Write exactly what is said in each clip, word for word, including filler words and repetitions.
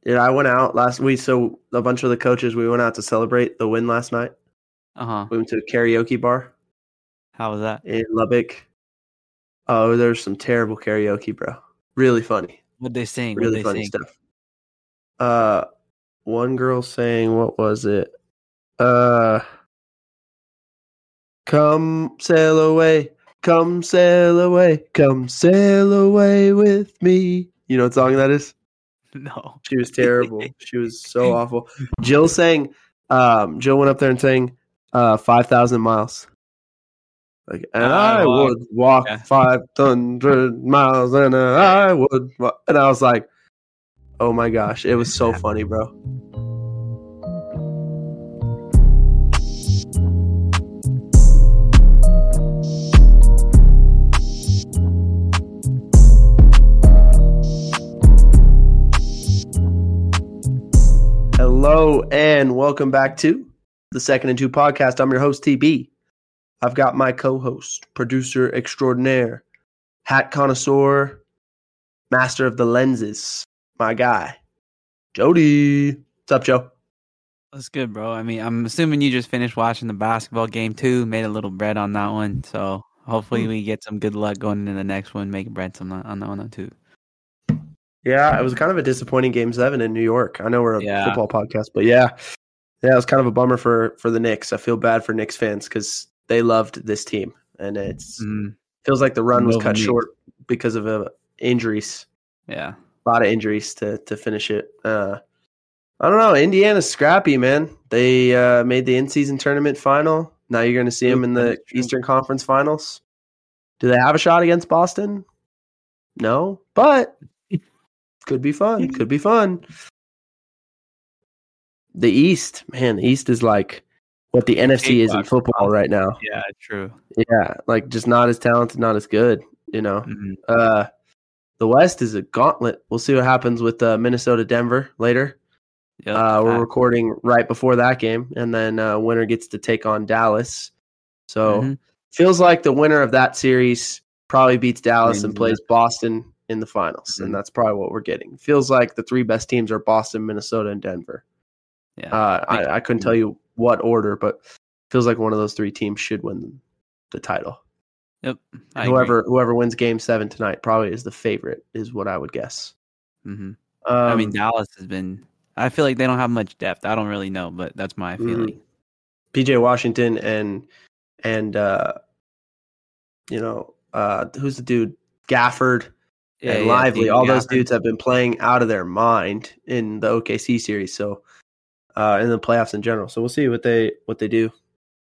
Yeah, I went out last week. So a bunch of the coaches, we went out to celebrate the win last night. Uh huh. We went to a karaoke bar How was that? in Lubbock. Oh, there's some terrible karaoke, bro. Really funny. What'd they sing? Really What'd they funny sing? stuff. Uh, one girl sang, what was it? Uh, come sail away, come sail away, come sail away with me. You know what song that is? No. She was terrible. She was so awful. Jill sang, um, Jill went up there and sang uh, five thousand miles. Like, and I I walk- would walk yeah. five hundred miles, and I would, wa-" and I was like, "Oh my gosh!" It was so funny, bro. Hello and welcome back to the Second and Two podcast. I'm your host T B. I've got my co-host, producer extraordinaire, hat connoisseur, master of the lenses, my guy, Jody. What's up, Joe? That's good, bro. I mean, I'm assuming you just finished watching the basketball game too. Made a little bread on that one, so hopefully Hmm. we get some good luck going into the next one, making bread some on that one too. Yeah, it was kind of a disappointing game seven in New York. I know we're a Yeah. football podcast, but yeah, yeah, it was kind of a bummer for for the Knicks. I feel bad for Knicks fans because they loved this team, and it's Mm, feels like the run was Nova cut Knicks. short because of uh, injuries. yeah, A lot of injuries to to finish it. Uh, I don't know. Indiana's scrappy, man. They uh, made the in-season tournament final. Now you're going to see them in the That's true. Eastern Conference Finals. Do they have a shot against Boston? No, but could be fun. Could be fun. The East, man, the East is like what the N F C is in Cakewalk. football right now. yeah, true. Yeah, like just not as talented, not as good, you know. Mhm. Uh, the West is a gauntlet. We'll see what happens with uh, Minnesota Denver later. Yep, Uh, we're fact. recording right before that game, and then uh, winner gets to take on Dallas. So Mhm. feels like the winner of that series probably beats Dallas and Wins plays Boston in the finals, Mhm. and that's probably what we're getting. Feels like the three best teams are Boston, Minnesota, and Denver. yeah. Uh, I, I couldn't tell you what order, but feels like one of those three teams should win the title. Yep. I whoever whoever wins Game Seven tonight probably is the favorite, is what I would guess. hmm Um, I mean, Dallas has been. I feel like they don't have much depth. I don't really know, but that's my mhm. feeling. P J Washington and and uh, you know uh, who's the dude Gafford Yeah, and yeah, Lively. David All those Gafford. dudes have been playing out of their mind in the O K C series. So uh, in the playoffs in general. So we'll see what they what they do.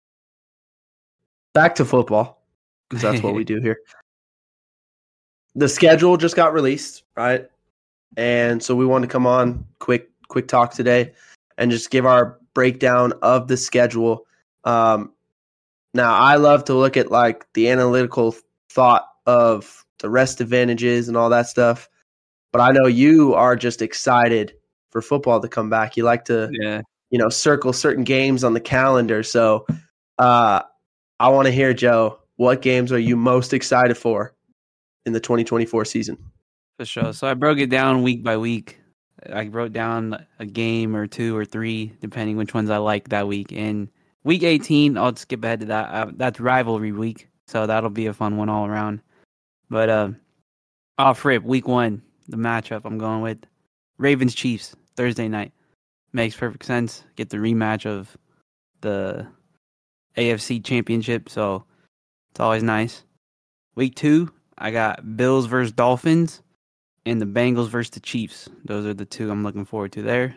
Back to football, because that's what we do here. The schedule just got released, right? And so we wanted to come on quick quick talk today and just give our breakdown of the schedule. Um, now, I love to look at like the analytical thought of the rest advantages and all that stuff, but I know you are just excited for football to come back. You like to, Yeah. you know, circle certain games on the calendar. So uh, I want to hear, Joe, what games are you most excited for in the twenty twenty-four season? For sure. So I broke it down week by week. I wrote down a game or two or three, depending which ones I like that week. And week eighteen, I'll skip ahead to that. Uh, that's rivalry week, so that'll be a fun one all around. But uh, off rip, week one, the matchup I'm going with Ravens Chiefs Thursday night makes perfect sense. Get the rematch of the A F C Championship, so it's always nice. Week two, I got Bills versus Dolphins. And the Bengals versus the Chiefs. Those are the two I'm looking forward to there.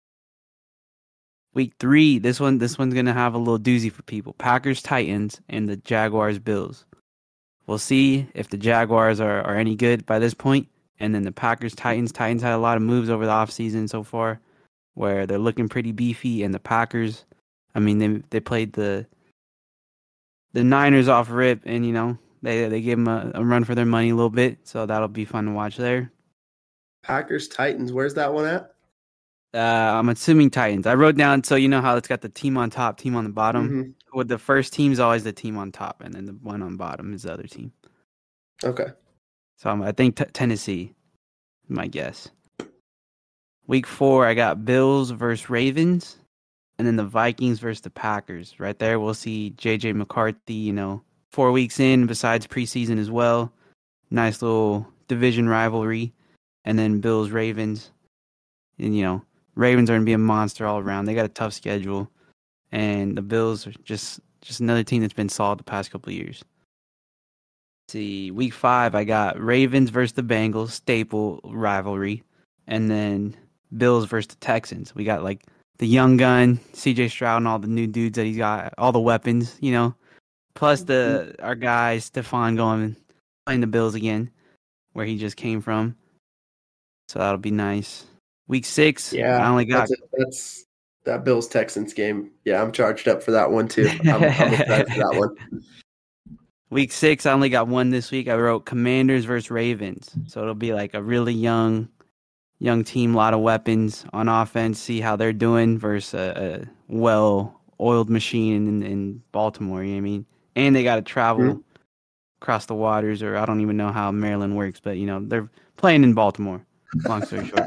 Week three, this one, this one's gonna have a little doozy for people. Packers, Titans, and the Jaguars, Bills. We'll see if the Jaguars are, are any good by this point. And then the Packers, Titans. Titans had a lot of moves over the offseason so far, where they're looking pretty beefy. And the Packers, I mean, they they played the the Niners off rip, and you know they they gave them a, a run for their money a little bit. So that'll be fun to watch there. Packers, Titans. Where's that one at? Uh, I'm assuming Titans. I wrote down, so you know how it's got the team on top, team on the bottom. Mm-hmm. With the first team's always the team on top, and then the one on bottom is the other team. Okay. So I'm, I think t- Tennessee, my guess. Week four, I got Bills versus Ravens, and then the Vikings versus the Packers. Right there, we'll see J J McCarthy, you know, four weeks in, besides preseason as well. Nice little division rivalry. And then Bills, Ravens. And, you know, Ravens are going to be a monster all around. They got a tough schedule. And the Bills are just, just another team that's been solid the past couple of years. Let's see, week five, I got Ravens versus the Bengals, staple rivalry. And then Bills versus the Texans. We got, like, the young gun, C J Stroud, and all the new dudes that he's got, all the weapons, you know. Plus the our guy, Stephon, going playing the Bills again, where he just came from. So that'll be nice. Week six, yeah, I only got... That's, a, that's that Bills-Texans game. Yeah, I'm charged up for that one, too. I'm, I'm excited for that one. Week six, I only got one this week. I wrote Commanders versus Ravens. So it'll be like a really young young team, a lot of weapons on offense, see how they're doing versus a, a well-oiled machine in, in Baltimore, you know what I mean? And they got to travel mm-hmm. across the waters, or I don't even know how Maryland works, but, you know, they're playing in Baltimore, long story short.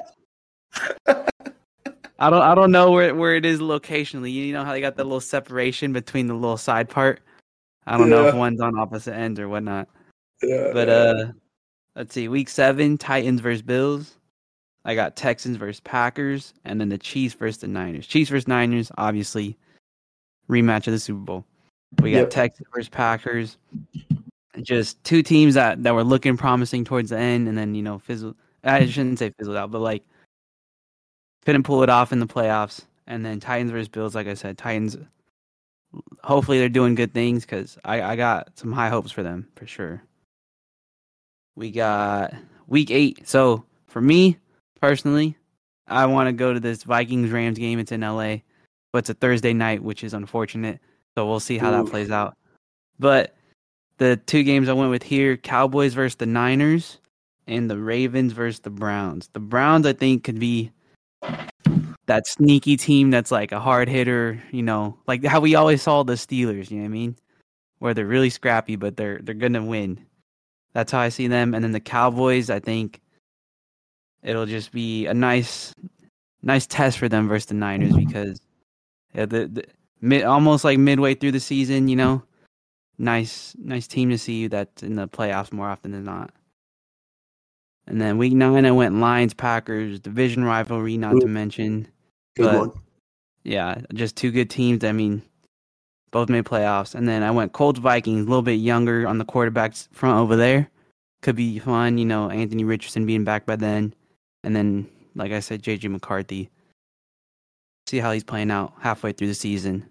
I don't I don't know where, where it is locationally. You know how they got that little separation between the little side part? I don't yeah. know if one's on opposite ends or whatnot. Yeah, but, yeah. uh, let's see, week seven, Titans versus Bills. I got Texans versus Packers, and then the Chiefs versus the Niners. Chiefs versus Niners, obviously, rematch of the Super Bowl. We got yep. Texans versus Packers. Just two teams that, that were looking promising towards the end, and then, you know, fizzled. I shouldn't say fizzled out, but, like, couldn't pull it off in the playoffs. And then Titans versus Bills, like I said, Titans, hopefully they're doing good things, because I, I got some high hopes for them, for sure. We got week eight. So, for me, personally, I want to go to this Vikings-Rams game. It's in L A, but it's a Thursday night, which is unfortunate. So we'll see how Ooh. that plays out. But the two games I went with here, Cowboys versus the Niners and the Ravens versus the Browns. The Browns, I think, could be that sneaky team that's like a hard hitter, you know, like how we always saw the Steelers, you know what I mean? Where they're really scrappy, but they're they're going to win. That's how I see them. And then the Cowboys, I think, it'll just be a nice, nice test for them versus the Niners, because yeah, the, the mid, almost like midway through the season, you know, nice, nice team to see that's in the playoffs more often than not. And then week nine, I went Lions, Packers, division rivalry, not Ooh. to mention. Good but, one. Yeah, just two good teams. I mean, both made playoffs. And then I went Colts, Vikings, a little bit younger on the quarterbacks front over there. Could be fun, you know, Anthony Richardson being back by then. And then, like I said, J J McCarthy. See how he's playing out halfway through the season.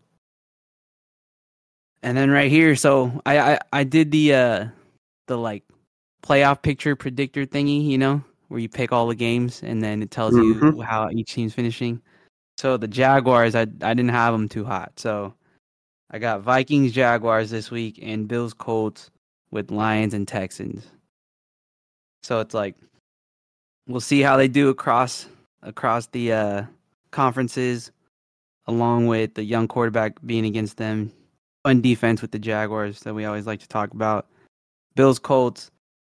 And then right here, so I, I, I did the uh, the like playoff picture predictor thingy, you know, where you pick all the games and then it tells mm-hmm. you how each team's finishing. So the Jaguars, I I didn't have them too hot. So I got Vikings, Jaguars this week, and Bills, Colts with Lions and Texans. So it's like, we'll see how they do across across the uh, conferences, along with the young quarterback being against them. Fun defense with the Jaguars that we always like to talk about. Bills, Colts.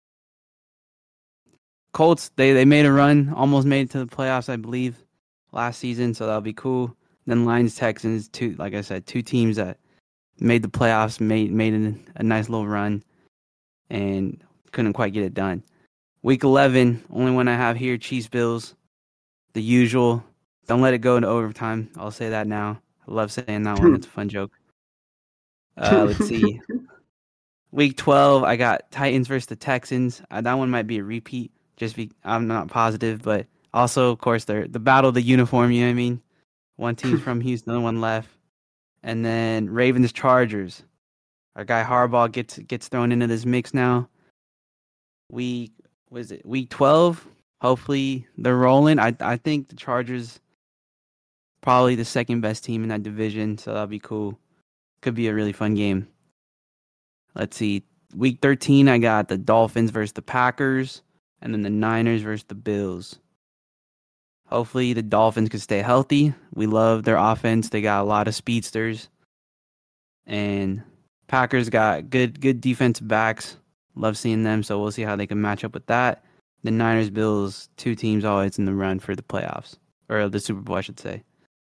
Colts, they, they made a run, almost made it to the playoffs, I believe, last season, so that'll be cool. Then Lions, Texans, two, like I said, two teams that made the playoffs, made made a, a nice little run, and couldn't quite get it done. Week eleven, only one I have here, Chiefs, Bills. The usual. Don't let it go into overtime. I'll say that now. I love saying that one. It's a fun joke. Uh, let's see. Week twelve, I got Titans versus the Texans. Uh, that one might be a repeat. Just be, I'm not positive, but also, of course, they're the battle of the uniform. You know what I mean? One team's from Houston, the one left, and then Ravens, Chargers. Our guy Harbaugh gets gets thrown into this mix now. Week was it week twelve? Hopefully they're rolling. I I think the Chargers probably the second best team in that division, so that'll be cool. Could be a really fun game. Let's see. Week thirteen, I got the Dolphins versus the Packers, and then the Niners versus the Bills. Hopefully the Dolphins can stay healthy. We love their offense. They got a lot of speedsters. And Packers got good good defensive backs. Love seeing them, so we'll see how they can match up with that. the Niners, Bills, two teams always in the run for the playoffs or the Super Bowl, I should say.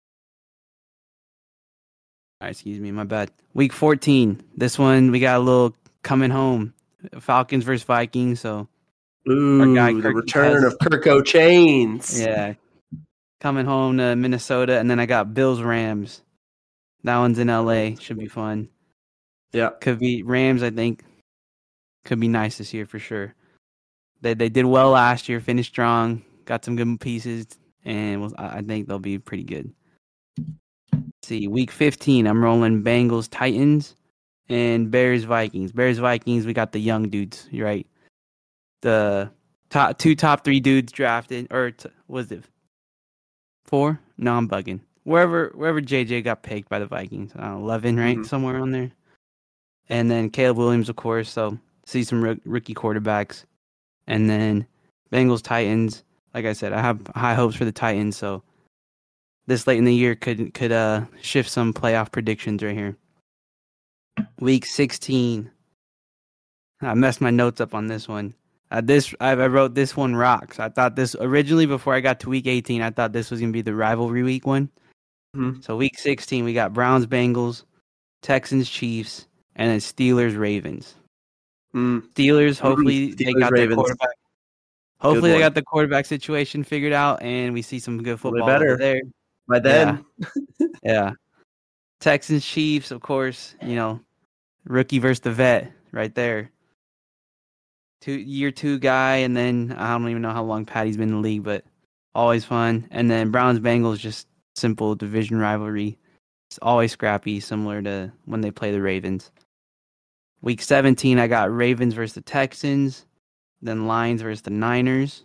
All right, excuse me, my bad. Week fourteen. This one we got a little coming home. Falcons versus Vikings. So Ooh, our guy the Kirk return has, of Kirko Chains. yeah, coming home to Minnesota, and then I got Bills Rams. That one's in L A. Should be fun. Yeah, could be Rams. I think could be nice this year for sure. They they did well last year, finished strong, got some good pieces, and was, I think they'll be pretty good. Let's see, week fifteen, I'm rolling Bengals, Titans, and Bears, Vikings. Bears, Vikings, we got the young dudes, you're right? The top two, top three dudes drafted, or t- was it four? No, I'm bugging. Wherever wherever J J got picked by the Vikings, I don't know, eleven, right? Mm-hmm. Somewhere on there. And then Caleb Williams, of course. So see some r- rookie quarterbacks. And then Bengals, Titans. Like I said, I have high hopes for the Titans. So this late in the year could could uh shift some playoff predictions right here. Week sixteen. I messed my notes up on this one. Uh, this I, I wrote this one rocks. I thought this originally before I got to week eighteen. I thought this was gonna be the rivalry week one. Mm-hmm. So week sixteen, we got Browns, Bengals, Texans, Chiefs, and then Steelers, Ravens. Mm. Steelers, hopefully Steelers, they got Ravens. their quarterback. Hopefully they got the quarterback situation figured out, and we see some good football better. over there. By then, yeah. yeah. Texans, Chiefs, of course. You know, rookie versus the vet, right there. Two year two guy, and then I don't even know how long Patty's been in the league, but always fun. And then Browns, Bengals, just simple division rivalry. It's always scrappy, similar to when they play the Ravens. Week seventeen, I got Ravens versus the Texans, then Lions versus the Niners.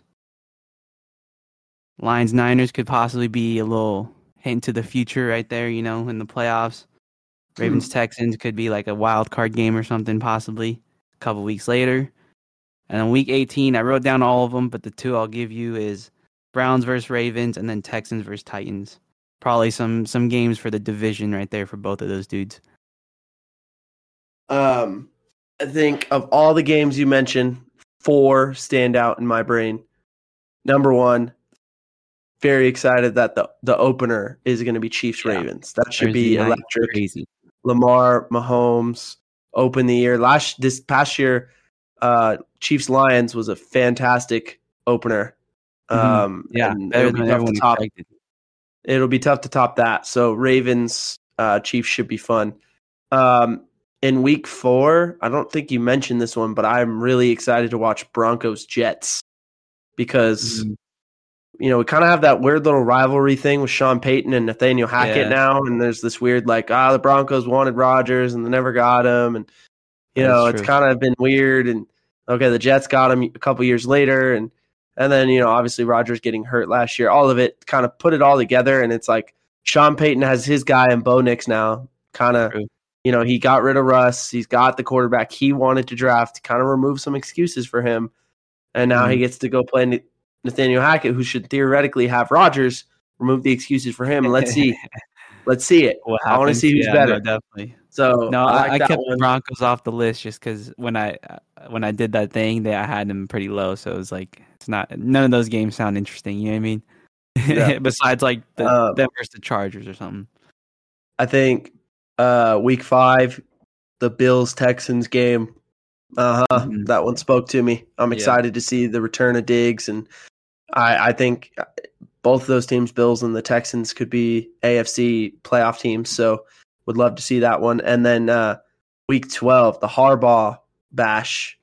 Lions, Niners could possibly be a little hint to the future right there, you know, in the playoffs. Ravens, Texans could be like a wild card game or something, possibly a couple weeks later. And then week eighteen, I wrote down all of them, but the two I'll give you is Browns versus Ravens and then Texans versus Titans. Probably some some games for the division right there for both of those dudes. Um, I think of all the games you mentioned, four stand out in my brain. Number one, very excited that the, the opener is going to be Chiefs Ravens. Yeah. That should Thursday be electric. Crazy. Lamar, Mahomes, open the year. Last this past year, uh, Chiefs Lions was a fantastic opener. Um, mm-hmm. Yeah, and better it'll than be tough everyone to top. expected. It'll be tough to top that. So Ravens, uh, Chiefs should be fun. Um, in week four, I don't think you mentioned this one, but I'm really excited to watch Broncos Jets because, mm-hmm. you know, we kind of have that weird little rivalry thing with Sean Payton and Nathaniel Hackett yeah. now. And there's this weird, like, ah, the Broncos wanted Rodgers and they never got him. And, you That's know, true. It's kind of been weird. And, okay, the Jets got him a couple years later. And, and then, you know, obviously Rodgers getting hurt last year. All of it kind of put it all together. And it's like Sean Payton has his guy in Bo Nix now, kind of. You know, he got rid of Russ. He's got the quarterback he wanted to draft, kind of remove some excuses for him. And now mm-hmm. he gets to go play Nathaniel Hackett, who should theoretically have Rodgers remove the excuses for him. Let's see. Let's see it. I want to see who's yeah, better. No, definitely. So no, I, I, like I kept one. the Broncos off the list just because when I when I did that thing, they, I had them pretty low. So it was like it's not none of those games sound interesting. You know what I mean? Yeah. Besides like the um, them versus the Chargers or something. I think. Uh, week five, the Bills Texans game. Uh huh. Mm-hmm. That one spoke to me. I'm excited yeah. to see the return of Diggs, and I, I think both of those teams, Bills and the Texans, could be A F C playoff teams. So, would love to see that one. And then uh, week twelve, the Harbaugh bash,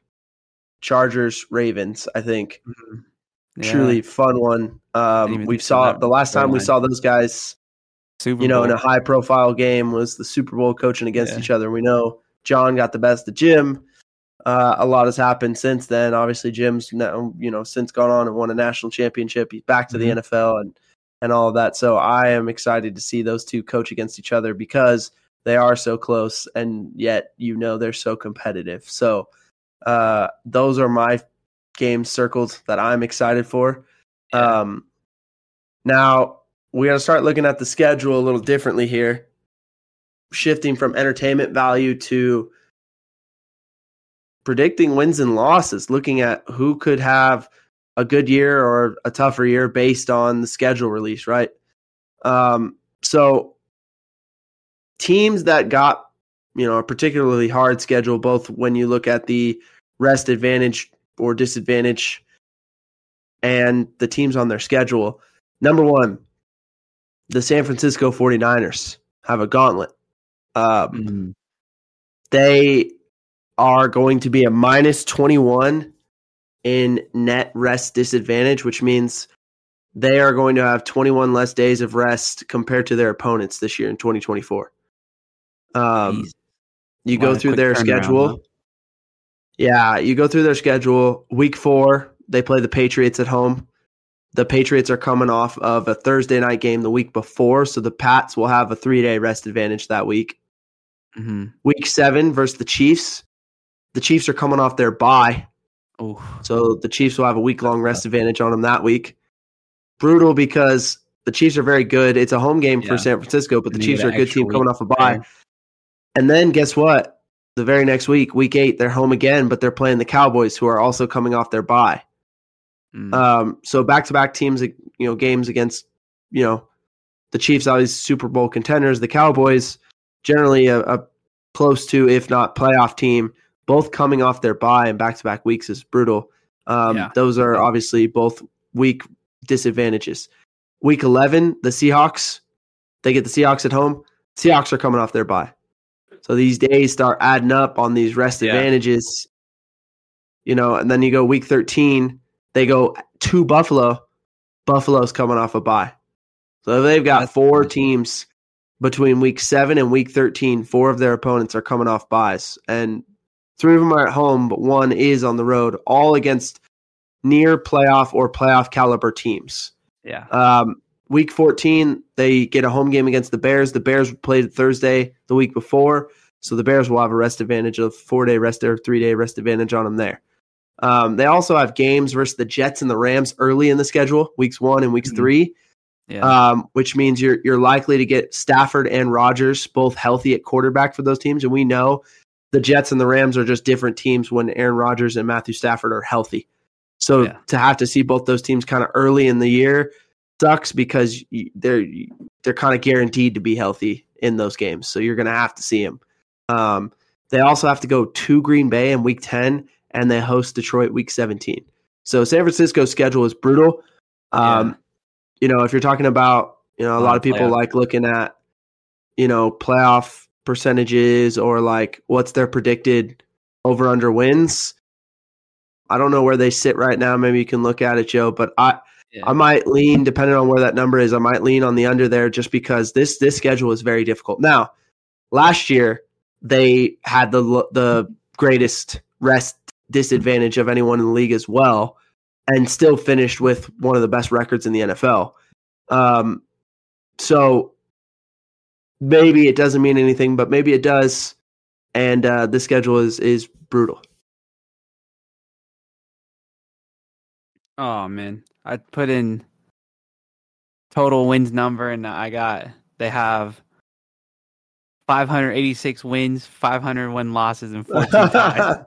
Chargers Ravens. I think mm-hmm. yeah. truly fun one. Um, we saw the last time we saw those guys. Super you know, Bowl. in a high-profile game was the Super Bowl coaching against yeah. each other. We know John got the best of Jim. Uh, a lot has happened since then. Obviously, Jim's now, you know, since gone on and won a national championship. He's back to mm-hmm. the N F L and, and all of that. So I am excited to see those two coach against each other because they are so close and yet, you know, they're so competitive. So uh, those are my games circled that I'm excited for. Yeah. Um, now, we got to start looking at the schedule a little differently here, shifting from entertainment value to predicting wins and losses, looking at who could have a good year or a tougher year based on the schedule release, right? Um, so teams that got, you know, a particularly hard schedule, both when you look at the rest advantage or disadvantage and the teams on their schedule. Number one, the San Francisco forty-niners have a gauntlet. Um, Mm. They are going to be a minus twenty-one in net rest disadvantage, which means they are going to have twenty-one less days of rest compared to their opponents this year in twenty twenty-four. Um, Jeez. you What go a through quick their turnaround, schedule. huh? Yeah, you go through their schedule. Week four, they play the Patriots at home. The Patriots are coming off of a Thursday night game the week before, so the Pats will have a three-day rest advantage that week. Mm-hmm. Week seven versus the Chiefs. The Chiefs are coming off their bye, Oh, so the Chiefs will have a week-long rest advantage on them that week. Brutal because the Chiefs are very good. It's a home game for Yeah. San Francisco, but And the you Chiefs get are an a good extra team coming week off a bye. there. And then guess what? The very next week, week eight, they're home again, but they're playing the Cowboys, who are also coming off their bye. Mm. Um, so back-to-back teams, you know, games against, you know, the Chiefs, always Super Bowl contenders. The Cowboys, generally a, a close to, if not playoff team, both coming off their bye and back-to-back weeks is brutal. Um, Yeah. Those are obviously both week disadvantages. Week eleven, the Seahawks, they get the Seahawks at home. Seahawks are coming off their bye. So these days start adding up on these rest Yeah. advantages, you know, and then you go week thirteen, they go to Buffalo. Buffalo's coming off a bye. So they've got That's four nice. teams between week seven and week thirteen. Four of their opponents are coming off byes, and three of them are at home, but one is on the road, all against near playoff or playoff caliber teams. Yeah. Um, week fourteen, they get a home game against the Bears. The Bears played Thursday the week before, so the Bears will have a rest advantage of four-day rest or three-day rest advantage on them there. Um, they also have games versus the Jets and the Rams early in the schedule, weeks one and weeks Mhm. three, Yeah. um, which means you're you're likely to get Stafford and Rodgers both healthy at quarterback for those teams. And we know the Jets and the Rams are just different teams when Aaron Rodgers and Matthew Stafford are healthy. So Yeah. to have to see both those teams kind of early in the year sucks because you- they're they're kind of guaranteed to be healthy in those games. So you're going to have to see them. Um, they also have to go to Green Bay in week ten, and they host Detroit week seventeen. So San Francisco's schedule is brutal. Um, Yeah. You know, if you're talking about, you know, a A lot lot of of people playoff. like looking at, you know, playoff percentages or like what's their predicted over under wins. I don't know where they sit right now. Maybe you can look at it, Joe, but I, Yeah. I might lean, depending on where that number is, I might lean on the under there just because this this schedule is very difficult. Now, last year they had the the greatest rest disadvantage of anyone in the league as well, and still finished with one of the best records in the N F L. Um, so maybe it doesn't mean anything, but maybe it does. And uh, the schedule is is brutal. Oh man, I put in total wins number, and I got they have five hundred eighty-six wins, five hundred one losses, and fourteen ties.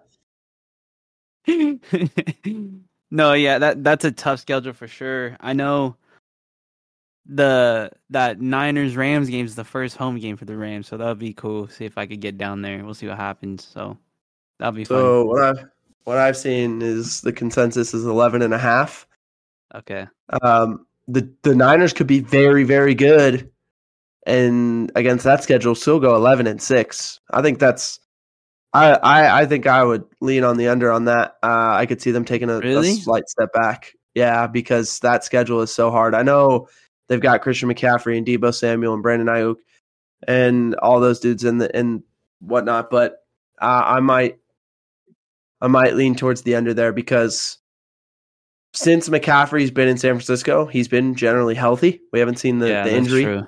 No, yeah, that that's a tough schedule for sure. I know the that Niners Rams game is the first home game for the Rams, so that'll be cool. See if I could get down there. We'll see what happens. So that'll be fun. So what I've what I've seen is the consensus is eleven and a half. Okay. Um, the the Niners could be very very good, and against that schedule still go eleven and six. I think that's. I, I, I think I would lean on the under on that. Uh, I could see them taking a, Really? a slight step back. Yeah, because that schedule is so hard. I know they've got Christian McCaffrey and Deebo Samuel and Brandon Ayuk and all those dudes and the and whatnot, but uh, I might I might lean towards the under there because since McCaffrey's been in San Francisco, he's been generally healthy. We haven't seen the, yeah, the that's injury. true.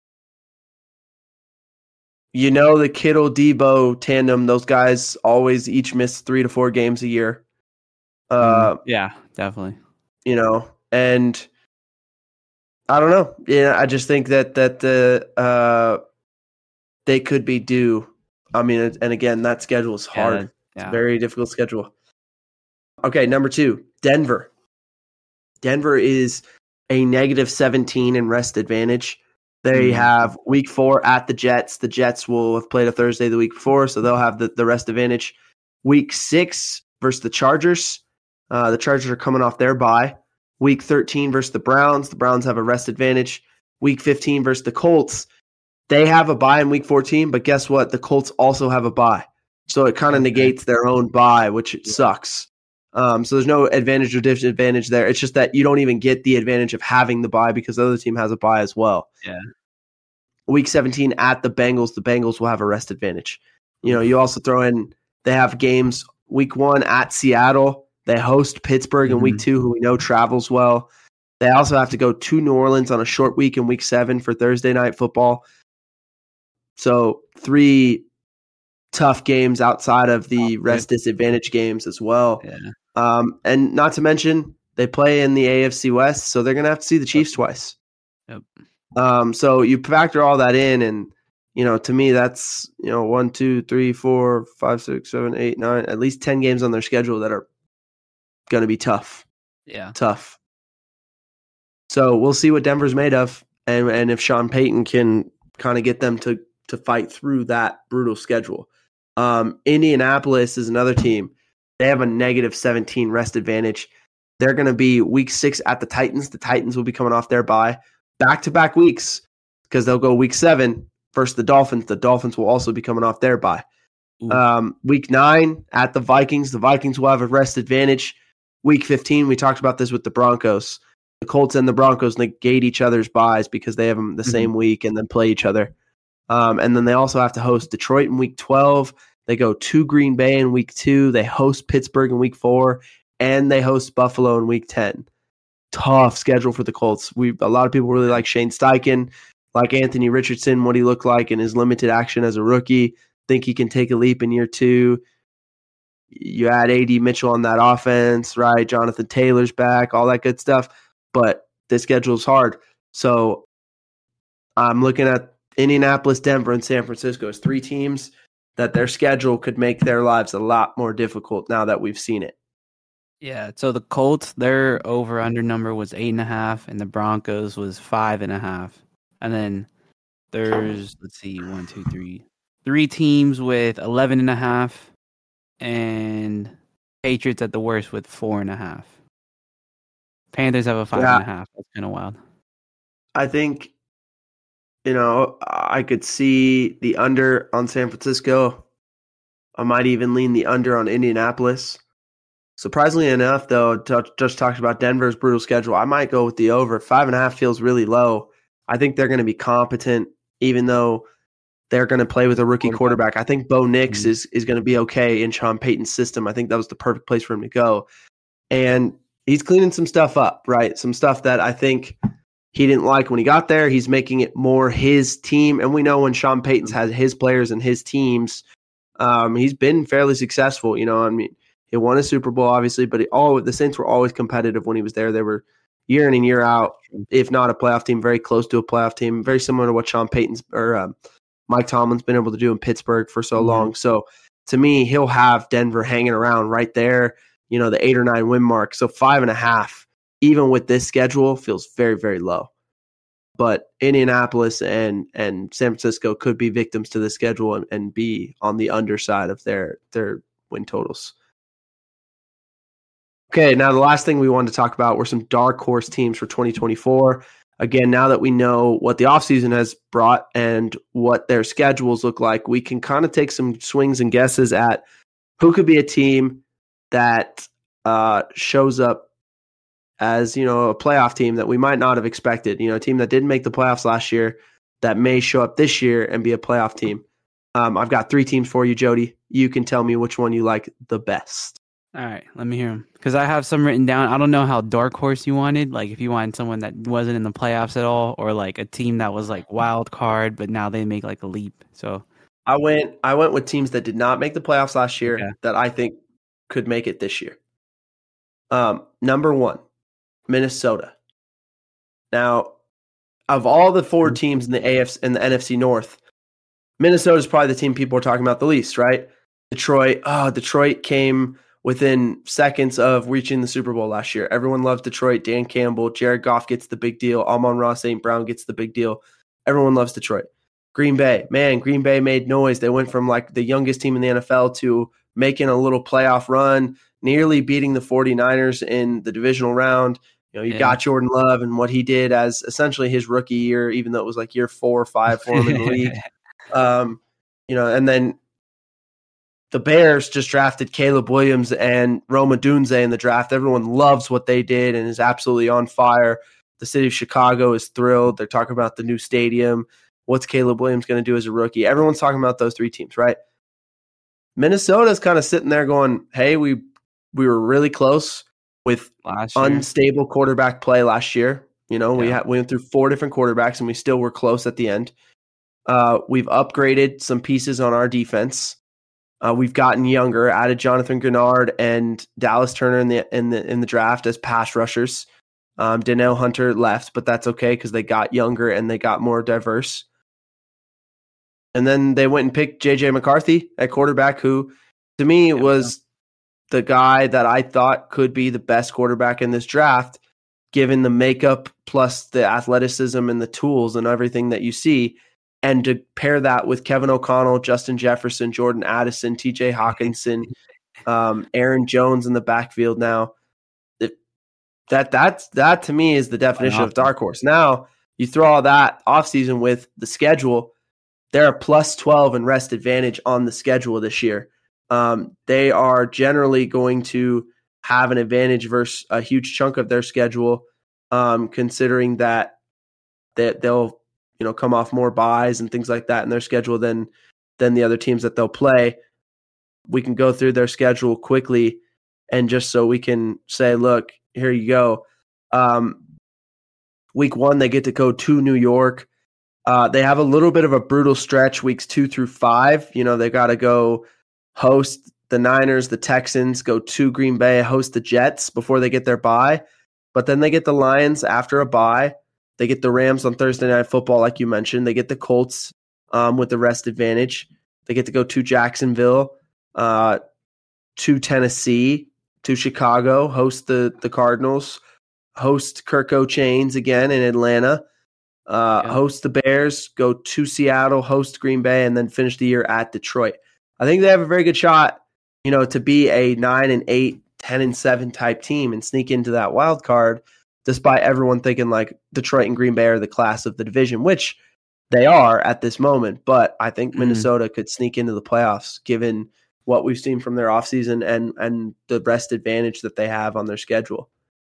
You know, the Kittle Debo tandem, those guys always each miss three to four games a year. Uh, Mm, yeah, definitely. you know, and I don't know. Yeah, I just think that that the uh, they could be due. I mean, and again, that schedule is Yeah, hard. that- It's yeah. a very difficult schedule. Okay, number two, Denver. Denver is a negative seventeen in rest advantage. They mm-hmm. have week four at the Jets. The Jets will have played a Thursday the week before, so they'll have the, the rest advantage. Week six versus the Chargers. Uh, the Chargers are coming off their bye. Week thirteen versus the Browns. The Browns have a rest advantage. Week fifteen versus the Colts. They have a bye in week fourteen, but guess what? The Colts also have a bye. So it kind of okay. negates their own bye, which yeah. sucks. Um, so there's no advantage or disadvantage there. It's just that you don't even get the advantage of having the bye because the other team has a bye as well. Yeah. Week seventeen at the Bengals, the Bengals will have a rest advantage. You know, you also throw in, they have games week one at Seattle. They host Pittsburgh mm-hmm. in week two, who we know travels well. They also have to go to New Orleans on a short week in week seven for Thursday night football. So three tough games outside of the rest disadvantage games as well. Yeah. Um, and not to mention, they play in the A F C West, so they're going to have to see the Chiefs twice. Yep. Um, so you factor all that in, and, you know, to me, that's, you know, one, two, three, four, five, six, seven, eight, nine, at least ten games on their schedule that are going to be tough. Yeah. Tough. So we'll see what Denver's made of, and and if Sean Payton can kind of get them to to fight through that brutal schedule. Um, Indianapolis is another team. They have a negative seventeen rest advantage. They're going to be week six at the Titans. The Titans will be coming off their bye. Back-to-back weeks, because they'll go week seven versus the Dolphins. The Dolphins will also be coming off their bye. Um, week nine at the Vikings. The Vikings will have a rest advantage. Week fifteen, we talked about this with the Broncos. The Colts and the Broncos negate each other's byes because they have them the mm-hmm. same week and then play each other. Um, and then they also have to host Detroit in week twelve. They go to Green Bay in week two. They host Pittsburgh in week four. And they host Buffalo in week ten. Tough schedule for the Colts. We A lot of people really like Shane Steichen, like Anthony Richardson, what he looked like in his limited action as a rookie. Think he can take a leap in year two. You add A D Mitchell on that offense, right? Jonathan Taylor's back, all that good stuff. But the schedule's hard. So I'm looking at Indianapolis, Denver, and San Francisco as three teams that their schedule could make their lives a lot more difficult now that we've seen it. Yeah, so the Colts, their over-under number was eight and a half, and the Broncos was five and a half. And then there's, let's see, one, two, three, three teams with eleven and a half, and Patriots at the worst with four and a half. Panthers have a five yeah. and a half. That's kind of wild. I think, you know, I could see the under on San Francisco. I might even lean the under on Indianapolis. Surprisingly enough, though, t- just talked about Denver's brutal schedule. I might go with the over. Five and a half feels really low. I think they're going to be competent, even though they're going to play with a rookie quarterback. I think Bo Nix mm-hmm. is, is going to be okay in Sean Payton's system. I think that was the perfect place for him to go. And he's cleaning some stuff up, right? Some stuff that I think he didn't like when he got there. He's making it more his team. And we know when Sean Payton's had his players and his teams, um, he's been fairly successful. You know, I mean, he won a Super Bowl, obviously, but he, all the Saints were always competitive when he was there. They were year in and year out, if not a playoff team, very close to a playoff team, very similar to what Sean Payton's or um, Mike Tomlin's been able to do in Pittsburgh for so mm-hmm. long. So to me, he'll have Denver hanging around right there, you know, the eight or nine win mark. So five and a half, even with this schedule, feels very, very low. But Indianapolis and and San Francisco could be victims to the schedule and, and be on the underside of their their win totals. Okay, now the last thing we wanted to talk about were some dark horse teams for twenty twenty-four. Again, now that we know what the offseason has brought and what their schedules look like, we can kind of take some swings and guesses at who could be a team that uh, shows up as, you know, a playoff team that we might not have expected. You know, a team that didn't make the playoffs last year that may show up this year and be a playoff team. Um, I've got three teams for you, Jody. You can tell me which one you like the best. All right, let me hear them. Because I have some written down. I don't know how dark horse you wanted. Like if you wanted someone that wasn't in the playoffs at all, or like a team that was like wild card, but now they make like a leap. So I went I went with teams that did not make the playoffs last year okay. that I think could make it this year. Um, number one, Minnesota. Now, of all the four teams in the A F C and the N F C North, Minnesota is probably the team people are talking about the least, right? Detroit. Oh, Detroit came within seconds of reaching the Super Bowl last year. Everyone loved Detroit. Dan Campbell, Jared Goff gets the big deal. Amon-Ra Saint Brown gets the big deal. Everyone loves Detroit. Green Bay, man, Green Bay made noise. They went from like the youngest team in the N F L to making a little playoff run, nearly beating the 49ers in the divisional round. You know, you yeah. got Jordan Love and what he did as essentially his rookie year, even though it was like year four or five for him in the league. Um, you know, and then the Bears just drafted Caleb Williams and Rome Odunze in the draft. Everyone loves what they did and is absolutely on fire. The city of Chicago is thrilled. They're talking about the new stadium. What's Caleb Williams going to do as a rookie? Everyone's talking about those three teams, right? Minnesota's kind of sitting there going, hey, we we were really close with unstable quarterback play last year. You know, yeah. we, had, we went through four different quarterbacks and we still were close at the end. Uh, we've upgraded some pieces on our defense. Uh, we've gotten younger, added Jonathan Grenard and Dallas Turner in the in the in the draft as pass rushers. Um, Danielle Hunter left, but that's okay because they got younger and they got more diverse. And then they went and picked J J McCarthy at quarterback, who to me yeah, was the guy that I thought could be the best quarterback in this draft, given the makeup plus the athleticism and the tools and everything that you see. And to pair that with Kevin O'Connell, Justin Jefferson, Jordan Addison, T J Hawkinson, um, Aaron Jones in the backfield now, it, that that's that to me is the definition of dark horse. Now, you throw all that offseason with the schedule, they're a plus twelve in rest advantage on the schedule this year. Um, they are generally going to have an advantage versus a huge chunk of their schedule, um, considering that they, they'll you know come off more buys and things like that in their schedule than than the other teams that they'll play. We can go through their schedule quickly, and just so we can say, look, here you go. Um, week one, they get to go to New York. Uh, they have a little bit of a brutal stretch weeks two through five. You know, they got to go host the Niners, the Texans, go to Green Bay, host the Jets before they get their bye. But then they get the Lions after a bye. They get the Rams on Thursday Night Football, like you mentioned. They get the Colts um, with the rest advantage. They get to go to Jacksonville, uh, to Tennessee, to Chicago, host the, the Cardinals, host Kirko Chains again in Atlanta. Uh, yeah. Host the Bears, go to Seattle, host Green Bay, and then finish the year at Detroit. I think they have a very good shot, you know, to be a nine and eight, ten and seven type team and sneak into that wild card, despite everyone thinking like Detroit and Green Bay are the class of the division, which they are at this moment. But I think mm. Minnesota could sneak into the playoffs given what we've seen from their offseason and and the rest advantage that they have on their schedule.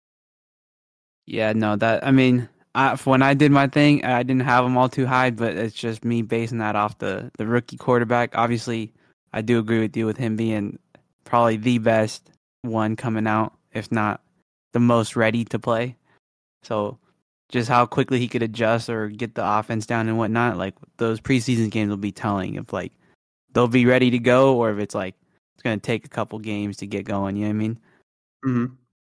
Yeah, no, that I mean. I, when I did my thing, I didn't have them all too high, but it's just me basing that off the, the rookie quarterback. Obviously, I do agree with you with him being probably the best one coming out, if not the most ready to play. So just how quickly he could adjust or get the offense down and whatnot, like those preseason games will be telling if like they'll be ready to go or if it's like it's going to take a couple games to get going. You know what I mean? Mm-hmm.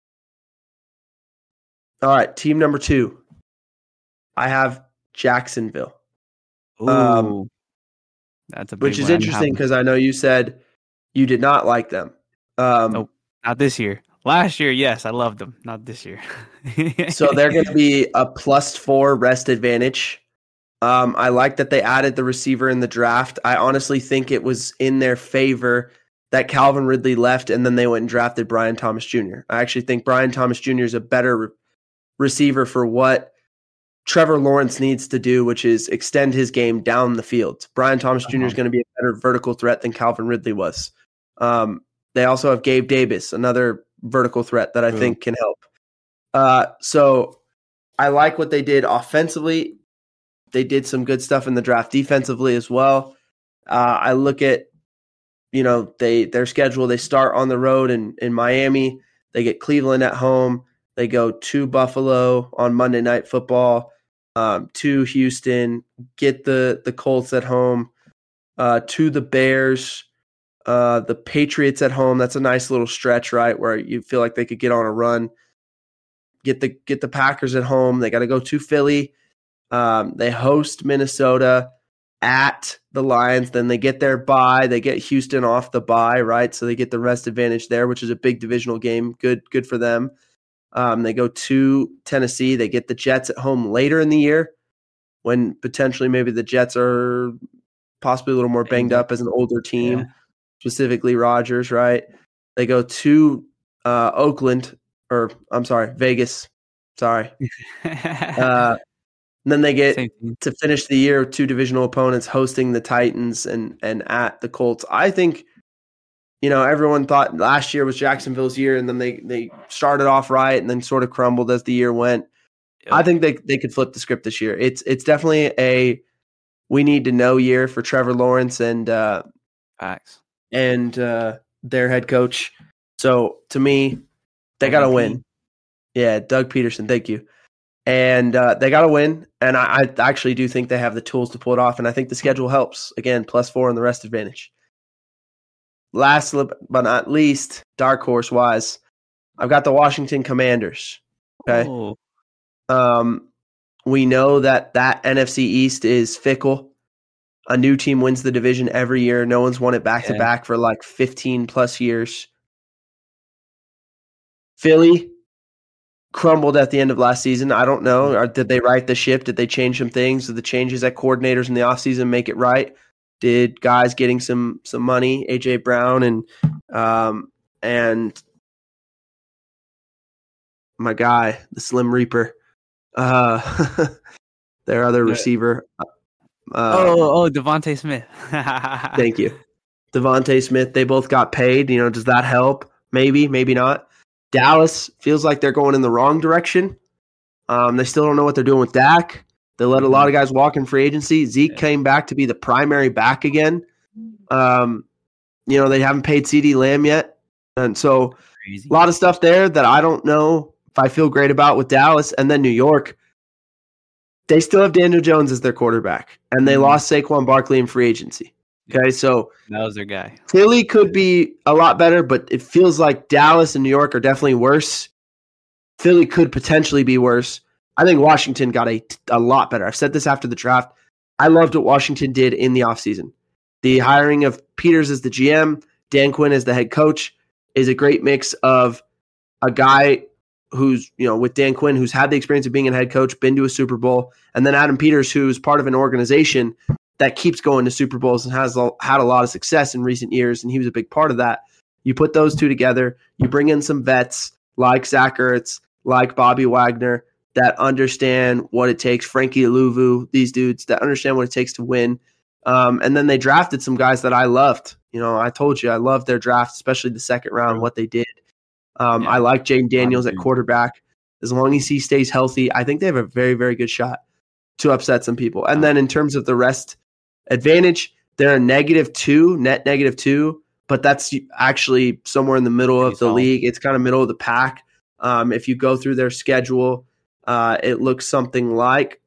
All right, team number two. I have Jacksonville. Ooh, um, that's a big which is interesting because I know you said you did not like them. Um, nope, not this year. Last year, yes, I loved them. Not this year. So they're going to be a plus four rest advantage. Um, I like that they added the receiver in the draft. I honestly think it was in their favor that Calvin Ridley left and then they went and drafted Brian Thomas Junior I actually think Brian Thomas Junior is a better re- receiver for what Trevor Lawrence needs to do, which is extend his game down the field. Brian Thomas uh-huh. Junior is going to be a better vertical threat than Calvin Ridley was. Um, they also have Gabe Davis, another vertical threat that I Ooh. think can help. Uh, so I like what they did offensively. They did some good stuff in the draft defensively as well. Uh, I look at, you know, they their schedule. They start on the road in, in Miami. They get Cleveland at home. They go to Buffalo on Monday Night Football. Um, to Houston, get the, the Colts at home, uh, to the Bears, uh, the Patriots at home. That's a nice little stretch, right, where you feel like they could get on a run. Get the get the Packers at home. They got to go to Philly. Um, they host Minnesota at the Lions. Then they get their bye. They get Houston off the bye, right? So they get the rest advantage there, which is a big divisional game. Good, good for them. Um, they go to Tennessee. They get the Jets at home later in the year when potentially maybe the Jets are possibly a little more banged up as an older team, yeah. specifically Rodgers, right? They go to uh, Oakland, or I'm sorry, Vegas. Sorry. uh, and then they get to finish the year with two divisional opponents hosting the Titans and, and at the Colts. I think, you know, everyone thought last year was Jacksonville's year, and then they, they started off right and then sort of crumbled as the year went. Yep. I think they they could flip the script this year. It's it's definitely a we need to know year for Trevor Lawrence and uh, Facts. and uh, their head coach. So to me, they got to win. Yeah, Doug Peterson. Thank you. And uh, they got to win. And I, I actually do think they have the tools to pull it off. And I think the schedule helps. Again, plus four on the rest advantage. Last but not least, dark horse wise, I've got the Washington Commanders. Okay. Oh. Um, we know that that N F C East is fickle. A new team wins the division every year. No one's won it back to back for like fifteen plus years. Philly crumbled at the end of last season. I don't know. Or did they right the ship? Did they change some things? Did the changes at coordinators in the offseason make it right? Did guys getting some some money, A J Brown and um, and my guy, the Slim Reaper, uh, their other receiver. Uh, oh, oh, Devontae Smith. Thank you. Devontae Smith, they both got paid. You know, does that help? Maybe, maybe not. Dallas feels like they're going in the wrong direction. Um, they still don't know what they're doing with Dak. They let a lot of guys walk in free agency. Zeke yeah. came back to be the primary back again. Um, you know, they haven't paid CeeDee Lamb yet. And so Crazy. a lot of stuff there that I don't know if I feel great about with Dallas. And then New York, they still have Daniel Jones as their quarterback. And they mm-hmm. lost Saquon Barkley in free agency. Okay, so that was their guy. Philly could be a lot better, but it feels like Dallas and New York are definitely worse. Philly could potentially be worse. I think Washington got a, a lot better. I've said this after the draft. I loved what Washington did in the offseason. The hiring of Peters as the G M, Dan Quinn as the head coach, is a great mix of a guy who's, you know, with Dan Quinn, who's had the experience of being a head coach, been to a Super Bowl, and then Adam Peters, who's part of an organization that keeps going to Super Bowls and has had a lot of success in recent years, and he was a big part of that. You put those two together, you bring in some vets like Zach Ertz, like Bobby Wagner, that understand what it takes, Frankie Aluvu, these dudes that understand what it takes to win. Um, and then they drafted some guys that I loved. You know, I told you I loved their draft, especially the second round, what they did. Um, yeah. I like Jaden Daniels at quarterback. As long as he stays healthy, I think they have a very, very good shot to upset some people. And then in terms of the rest advantage, they're a negative two, net negative two, but that's actually somewhere in the middle of the league. It's kind of middle of the pack. Um, if you go through their schedule, uh, it looks something like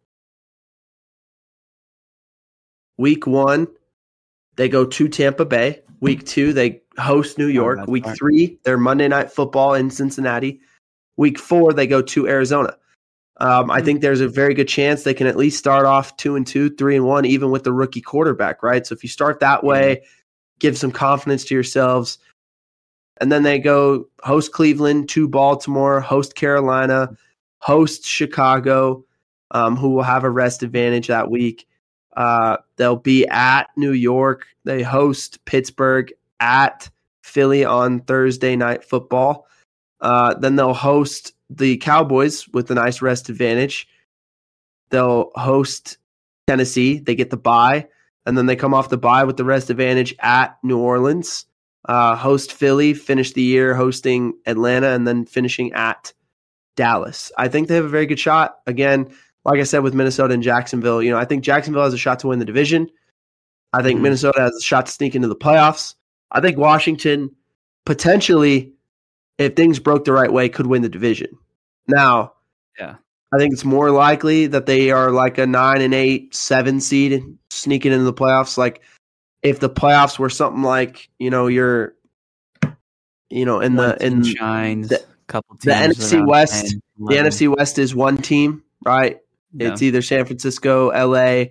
week one, they go to Tampa Bay. Week two, they host New York. Oh, week right. three, they're Monday Night Football in Cincinnati. Week four, they go to Arizona. Um, I think there's a very good chance they can at least start off two and two, three and one, even with the rookie quarterback, right? So if you start that way, give some confidence to yourselves. And then they go host Cleveland, to Baltimore, host Carolina, host Chicago, um, who will have a rest advantage that week. Uh, they'll be at New York. They host Pittsburgh, at Philly on Thursday Night Football. Uh, then they'll host the Cowboys with a nice rest advantage. They'll host Tennessee. They get the bye, and then they come off the bye with the rest advantage at New Orleans. Uh, host Philly, finish the year hosting Atlanta, and then finishing at Dallas. I think they have a very good shot. Again, like I said with Minnesota and Jacksonville, you know, I think Jacksonville has a shot to win the division. I think mm-hmm. Minnesota has a shot to sneak into the playoffs. I think Washington potentially, if things broke the right way, could win the division. Now, yeah, I think it's more likely that they are like a nine and eight, seven seed sneaking into the playoffs. Like if the playoffs were something like, you know, you're, you know, in one the in shines, the, couple teams the N F C West, ten, the N F C West is one team, right? Yeah. It's either San Francisco, L A,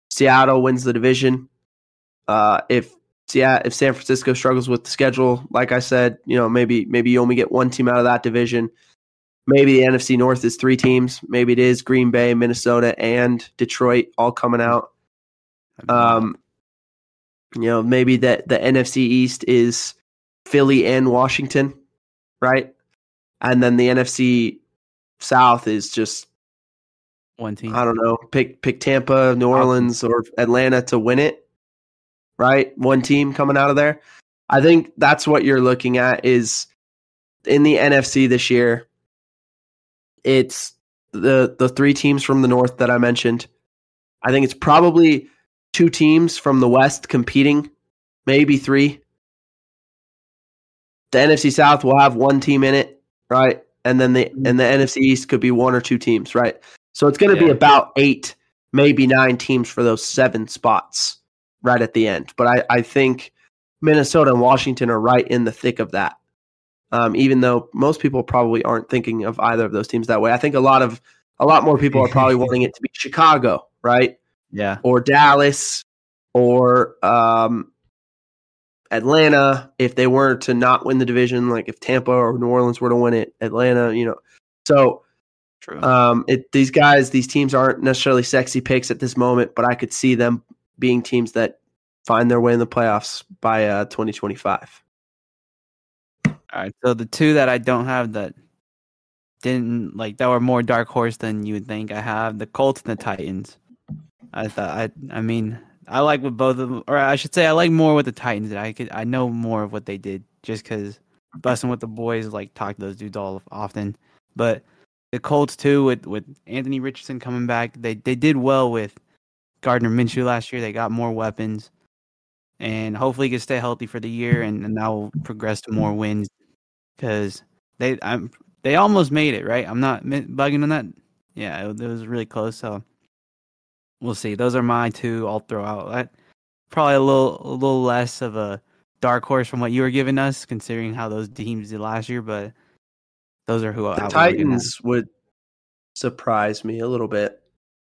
Seattle wins the division. Uh, if yeah, if San Francisco struggles with the schedule, like I said, you know, maybe maybe you only get one team out of that division. Maybe the N F C North is three teams. Maybe it is Green Bay, Minnesota, and Detroit all coming out. Um, you know, maybe that the N F C East is Philly and Washington, right? And then the N F C South is just one team. I don't know. Pick pick Tampa, New Orleans, or Atlanta to win it. Right? One team coming out of there. I think that's what you're looking at is in the N F C this year. It's the the three teams from the North that I mentioned. I think it's probably two teams from the West competing, maybe three. The N F C South will have one team in it, right? And then the and the N F C East could be one or two teams, right? So it's going to yeah. be about eight, maybe nine teams for those seven spots right at the end. But I, I think Minnesota and Washington are right in the thick of that. Um, even though most people probably aren't thinking of either of those teams that way. I think a lot of a lot more people are probably wanting it to be Chicago, right? Yeah. Or Dallas or um, Atlanta if they were to not win the division, like if Tampa or New Orleans were to win it, Atlanta, you know. So True. Um, it, these guys, these teams aren't necessarily sexy picks at this moment, but I could see them being teams that find their way in the playoffs by uh, twenty twenty-five. All right, so the two that I don't have that didn't like that were more dark horse than you would think. I have the Colts and the Titans. I thought I, I mean, I like what both of them, or I should say, I like more with the Titans. I could, I know more of what they did just because busting with the boys, like talk to those dudes all often, but. The Colts too, with, with Anthony Richardson coming back, they they did well with Gardner Minshew last year. They got more weapons, and hopefully he can stay healthy for the year, and, and that will progress to more wins because they I'm they almost made it, right? I'm not bugging on that. Yeah, it, it was really close. So we'll see. Those are my two. I'll throw out. That probably a little a little less of a dark horse from what you were giving us, considering how those teams did last year, but. Those are who the I Titans would surprise me a little bit.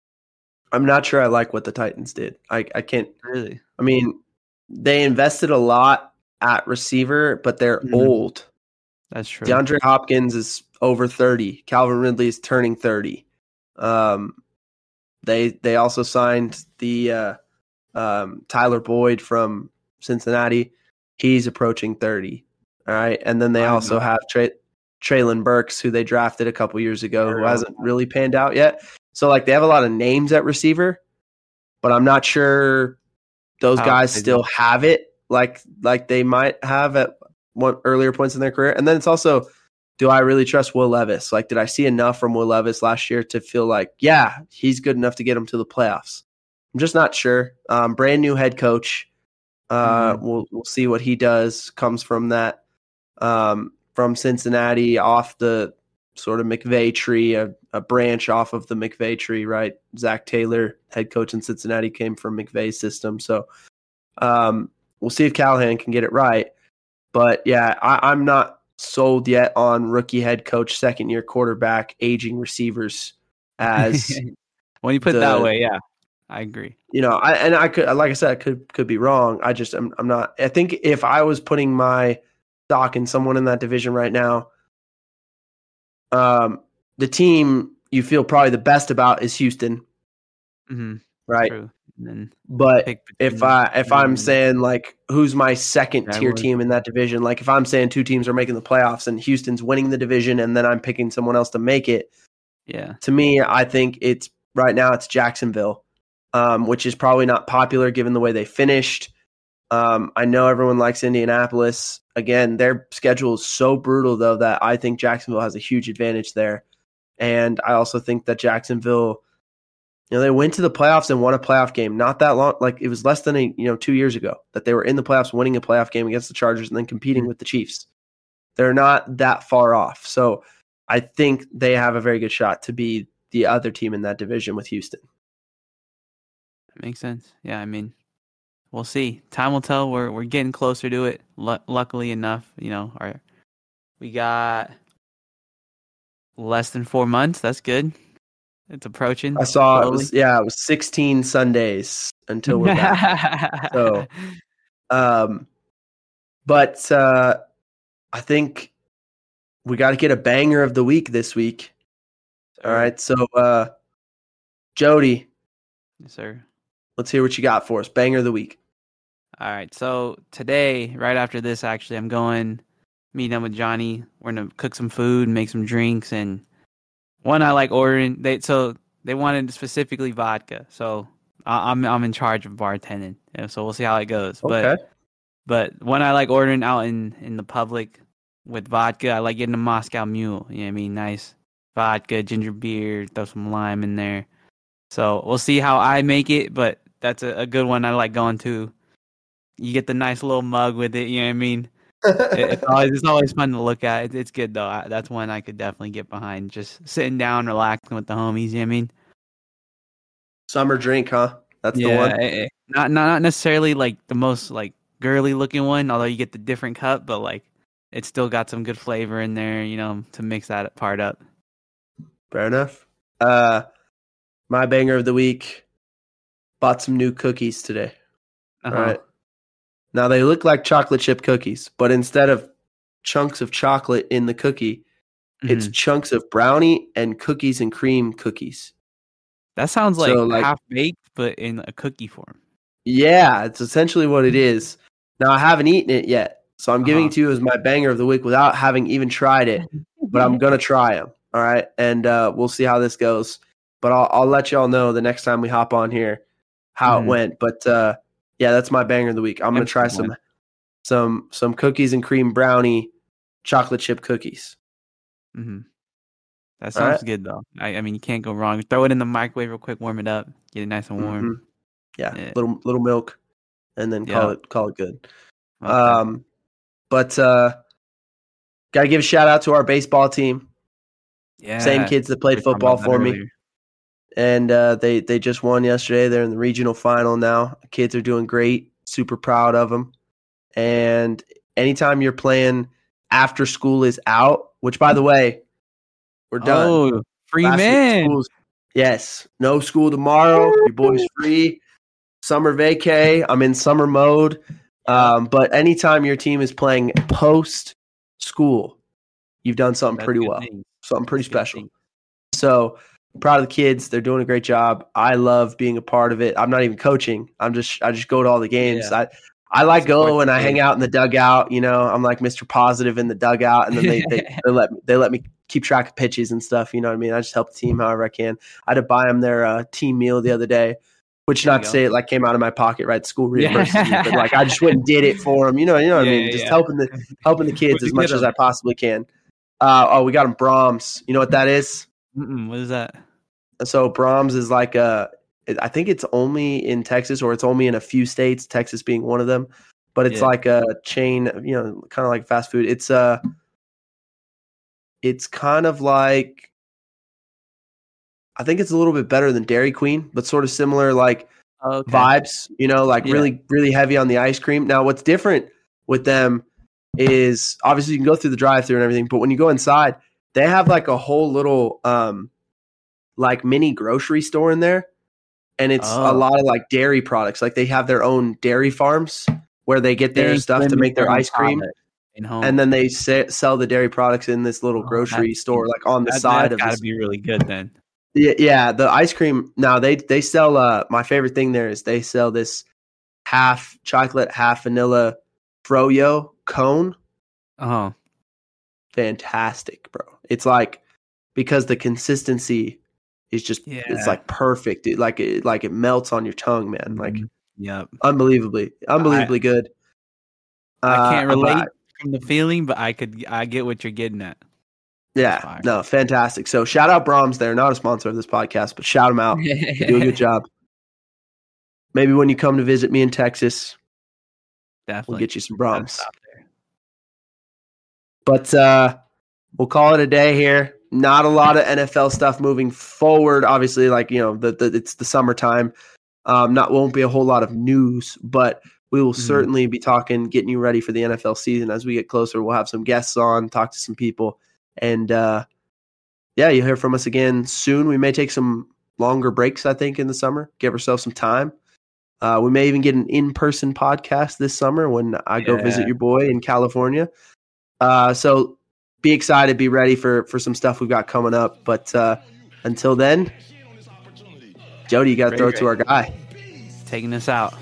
I'm not sure I like what the Titans did. I, I can't really. I mean, they invested a lot at receiver, but they're mm-hmm. old. That's true. DeAndre Hopkins is over thirty. Calvin Ridley is turning thirty. Um, they they also signed the uh, um, Tyler Boyd from Cincinnati. He's approaching thirty. All right, and then they I also know. have Trey. Traylon Burks, who they drafted a couple years ago, who hasn't really panned out yet. So, like, they have a lot of names at receiver, but I'm not sure those oh, guys still do. have it like like they might have at one earlier points in their career. And then it's also, do I really trust Will Levis? Like, did I see enough from Will Levis last year to feel like, yeah, he's good enough to get him to the playoffs? I'm just not sure. Um, brand new head coach. Uh, mm-hmm. We'll we'll see what he does. Comes from that. Um, from Cincinnati off the sort of McVay tree, a, a branch off of the McVay tree, right? Zach Taylor, head coach in Cincinnati, came from McVay's system. So um, we'll see if Callahan can get it right. But, yeah, I, I'm not sold yet on rookie head coach, second-year quarterback, aging receivers as when you put the, it that way, yeah, I agree. You know, I and I could, like I said, I could could be wrong. I just I'm, I'm not. I think if I was putting my stock in someone in that division right now, um, the team you feel probably the best about is Houston, mm-hmm. right? True. And then but if I if I'm saying like who's my second tier would. team in that division, like if I'm saying two teams are making the playoffs and Houston's winning the division, and then I'm picking someone else to make it, yeah. To me, I think it's right now it's Jacksonville, um, which is probably not popular given the way they finished. Um, I know everyone likes Indianapolis. Again, their schedule is so brutal, though, that I think Jacksonville has a huge advantage there. And I also think that Jacksonville, you know, they went to the playoffs and won a playoff game not that long. Like, it was less than, a, you know, two years ago that they were in the playoffs winning a playoff game against the Chargers and then competing mm-hmm. with the Chiefs. They're not that far off. So I think they have a very good shot to be the other team in that division with Houston. That makes sense. Yeah, I mean, we'll see. Time will tell. We're we're getting closer to it. L- luckily enough, you know, our we got less than four months. That's good. It's approaching. I saw slowly. it was yeah, it was sixteen Sundays until we're back. So, um, but uh, I think we got to get a banger of the week this week. All Sir. right. So, uh, Jody, Yes, sir. let's hear what you got for us. Banger of the week. All right. So today, right after this, actually, I'm going meeting up with Johnny. We're gonna cook some food, make some drinks, and one I like ordering. They so they wanted specifically vodka. So I, I'm I'm in charge of bartending. Yeah, so we'll see how it goes. Okay. But but one I like ordering out in in the public with vodka. I like getting a Moscow Mule. You know what I mean? Nice vodka, ginger beer, throw some lime in there. So we'll see how I make it, but that's a, a good one I like going to. You get the nice little mug with it, you know what I mean? it, it's, always, it's always fun to look at. It, it's good, though. I, that's one I could definitely get behind. Just sitting down, relaxing with the homies, you know what I mean? Summer drink, huh? That's yeah, the one? It, it, not, not necessarily like the most like girly looking one, although you get the different cup, but like it's still got some good flavor in there, you know, to mix that part up. Fair enough. Uh, my banger of the week, bought some new cookies today. Uh-huh. All right. Now, they look like chocolate chip cookies, but instead of chunks of chocolate in the cookie, mm-hmm. it's chunks of brownie and cookies and cream cookies. That sounds like, so, like half-baked, but in a cookie form. Yeah, it's essentially what it is. Now, I haven't eaten it yet, so I'm giving uh-huh. it to you as my banger of the week without having even tried it, but I'm going to try them, all right? And uh, we'll see how this goes. But I'll, I'll let y'all know the next time we hop on here how mm-hmm. it went. But, uh, yeah, that's my banger of the week. I'm going to try some some some cookies and cream brownie chocolate chip cookies. Mm-hmm. That sounds right. good, though. I, I mean, you can't go wrong. Throw it in the microwave real quick, warm it up, get it nice and warm. Mm-hmm. Yeah, yeah, little little milk, and then call yeah. it call it good. Okay. Um, but uh, gotta give a shout out to our baseball team. Yeah, same kids that played football for me. Earlier. And uh, they, they just won yesterday. They're in the regional final now. Kids are doing great. Super proud of them. And anytime you're playing after school is out, which, by the way, we're done. Oh, free Last man. Yes. No school tomorrow. Your boy's free. Summer vacay. I'm in summer mode. Um, but anytime your team is playing post-school, you've done something That's pretty well. Thing. Something pretty That's special. So – proud of the kids. They're doing a great job. I love being a part of it. I'm not even coaching. I'm just, I just go to all the games. Yeah. I, I like go and I hang out in the dugout. You know, I'm like Mister Positive in the dugout, and then they, they, they let me, they let me keep track of pitches and stuff. You know what I mean? I just help the team however I can. I had to buy them their uh, team meal the other day, which there not to say it like came out of my pocket, right? School reimbursed me, but like I just went and did it for them. You know, you know what yeah, I mean? Yeah, just yeah. helping the helping the kids as much as I possibly can. Uh, oh, we got them Brahms. You know what that is? Mm-mm, what is that? So Brahms is like a, I think it's only in Texas, or it's only in a few states, Texas being one of them. But it's yeah. like a chain, you know, kind of like fast food. It's uh it's kind of like, I think it's a little bit better than Dairy Queen, but sort of similar like okay. vibes. You know, like yeah. really, really heavy on the ice cream. Now, what's different with them is obviously you can go through the drive-thru and everything, but when you go inside, they have like a whole little um. like mini grocery store in there, and it's oh. a lot of like dairy products. Like they have their own dairy farms where they get their they stuff to make their ice cream, and then they sa- sell the dairy products in this little oh, grocery store, like on the that, side of. Gotta this. be really good then. Yeah, yeah. The ice cream now they they sell. Uh, my favorite thing there is they sell this half chocolate, half vanilla froyo cone. Oh, fantastic, bro! It's like because the consistency. It's just yeah. it's like perfect. It, like it like it melts on your tongue, man. Like yep. unbelievably, unbelievably I, good. I can't uh, relate but, from the feeling, but I could I get what you're getting at. Yeah, no, fantastic. So shout out Brahms. They're not a sponsor of this podcast, but shout them out. They do a good job. Maybe when you come to visit me in Texas, definitely we'll get you some Brahms. But uh, we'll call it a day here. Not a lot of N F L stuff moving forward. Obviously, like, you know, the, the it's the summertime. Um, not won't be a whole lot of news, but we will mm-hmm. certainly be talking, getting you ready for the N F L season. As we get closer, we'll have some guests on, talk to some people, and uh, yeah, you'll hear from us again soon. We may take some longer breaks, I think, in the summer. Give ourselves some time. Uh, we may even get an in-person podcast this summer when I go Yeah. visit your boy in California. Uh, so be excited, be ready for, for some stuff we've got coming up. But uh, until then, Jody, you got to Great, throw it to our guy. Taking us out.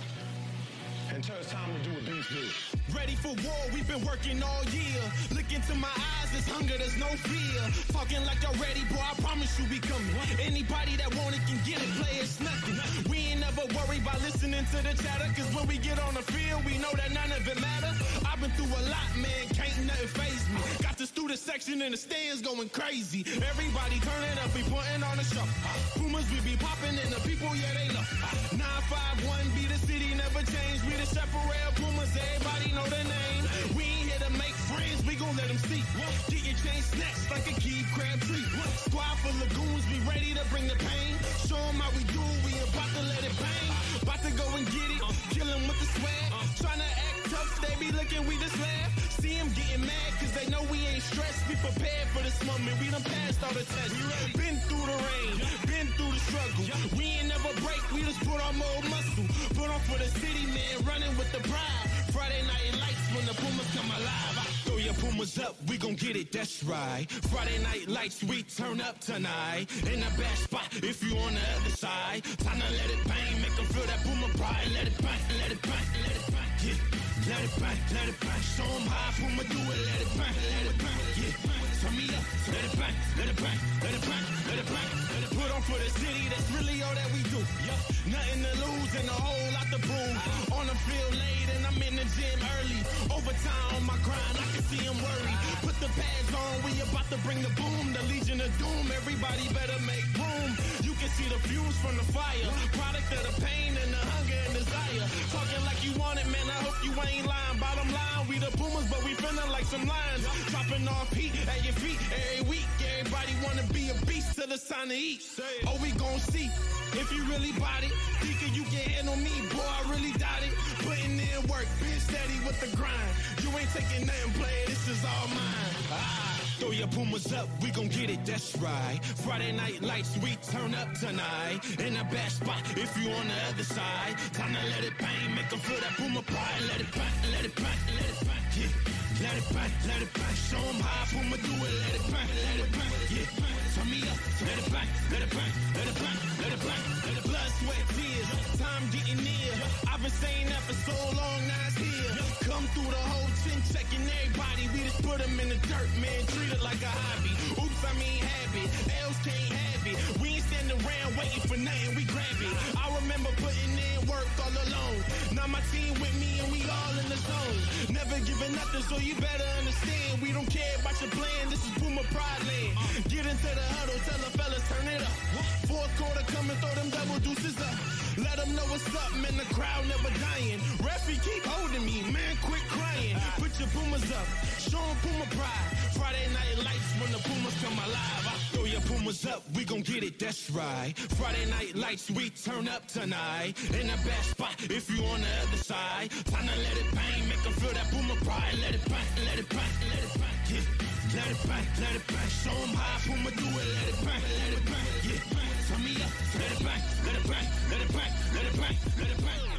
Ready for war, we've been working all year. Look into my eyes, there's hunger, there's no fear. Talking like y'all ready, boy, I promise you we coming. Anybody that want it can get it, play it's nothing. We ain't never worried about listening to the chatter, cause when we get on the field, we know that none of it matter. I've been through a lot, man, can't nothing faze me. Got the student section in the stands going crazy. Everybody turning up, we putting on a show. Pumas, we be popping and the people, yeah, they love. nine five one, be the city, never change. We the Chaparral Pumas, everybody know the name. We ain't here to make friends, we gon' let them see. Get your chain snatched like a Keith Crabtree. Squad for lagoons, we ready to bring the pain. Show them how we do, we about to let it bang. About to go and get it, kill them with the swag. Tryna act tough, they be looking, we just laugh. See them getting mad, cause they know we ain't stressed. We prepared for this moment, we done passed all the tests. Been through the rain, been through the struggle. We ain't never break, we just put on more muscle. Put on for the city, man, running with the pride. Friday night lights when the Pumas come alive. I throw your Pumas up, we gon' get it, that's right. Friday night lights, we turn up tonight. In the best spot, if you on the other side. Time to let it bang, make them feel that Puma pride. Let it bang, let it bang, let it bang, yeah. Let it bang, let it bang, show them how Puma do it. Let it bang, let it bang, yeah. Turn me up, let it bang, let it bang, let it bang, let it bang. Let it put on for the city, that's really all that we do. Yup, nothing to lose and a whole lot to prove. On the field late and I'm in the gym early. Overtime on my grind, I can see him worried. Put the pads on, we about to bring the boom. The Legion of Doom, everybody better make room. You can see the fumes from the fire. Product of the pain and the hunger and desire. Talking like you want it, man, I hope you ain't lying. Bottom line, we the Pumas, but we feeling like some lions. Dropping off heat at your feet every week. Everybody wanna be a beast till it's time to eat. Oh, we gon' see if you really bought it. Thinking you can handle me, boy, I really doubt it. Putting in work, being steady with the grind. You ain't taking nothing, play, this is all mine. Ah, throw your Pumas up, we gon' get it, that's right. Friday night lights, we turn up tonight. In the best spot, if you on the other side. Time to let it bang, make them feel that Puma pride. Let it bang, let it bang, let it bang, yeah. Let it bang, let it bang, show them how Puma do it. Let it bang, let it bang, yeah. Turn me up, let it bang, let it bang, let it bang, let it bang. Let it blood, sweat, tears, time getting near. I've been saying that for so long, now it's here. Come through the whole chin, checking everybody. We just put them in the dirt, man, treat it like a hobby. Oops, I mean habit, else can't have it. We ain't standing around waiting for nothing, we grab it. I remember putting in work all alone. Now my team with me and we all in the zone. Never giving nothing, so you better understand. We don't care about your plan, this is Puma Pride land. Get into the huddle, tell the fellas turn it up. Fourth quarter, come and throw them double deuces up. Let them know what's up, man, the crowd never dying. Referee keep holding me, man, quit crying. Put your Pumas up, show them Puma Pride. Friday night lights when the Pumas come alive. I throw your Pumas up, we gon' get it, that's right. Friday night lights, we turn up tonight. In the best spot, if you on the other side. Time to let it bang, make them feel that Puma pride. Let it bang, let it bang, let it bang, yeah. Let it bang, let it bang, show them how Puma do it. Let it bang, let it bang, yeah. Turn me up, let it bang, let it bang, let it bang, let it bang, let it bang.